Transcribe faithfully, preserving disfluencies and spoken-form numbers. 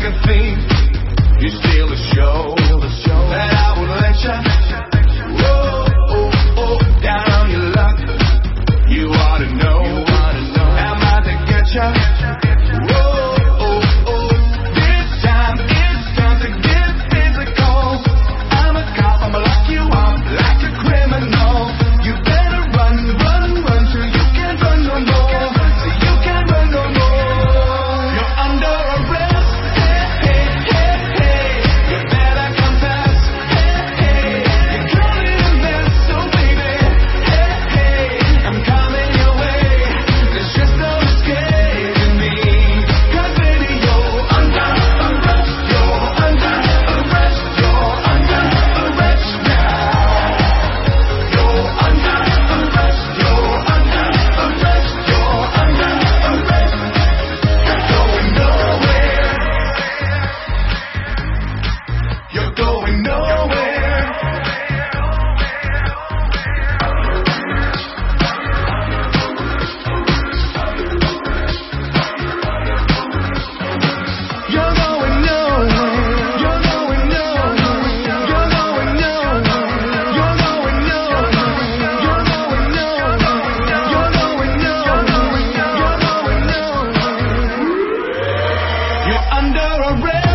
like a thief. You steal the show, that I would let you. Whoa, oh, oh, down on your luck. You ought to know, I'm out to get you. Whoa, oh, oh, this time it's time to get physical. I'm a cop, I'ma lock you up like a criminal. You better run, run, run till you can't run no more. So you can't run no more. You're under arrest. Hey, hey, hey, hey. You better confess. Hey, hey. You're calling a mess, so baby. Hey, hey. I'm coming your way. There's just no escaping me. 'Cause baby, you're under arrest. You're under arrest. You're under arrest now. You're under arrest. You're under arrest. You're under arrest. You're going nowhere. You're going nowhere. You're going nowhere. You're going nowhere. You're going nowhere. You're going nowhere. You're going nowhere. You're going nowhere. You're going nowhere. You're under arrest.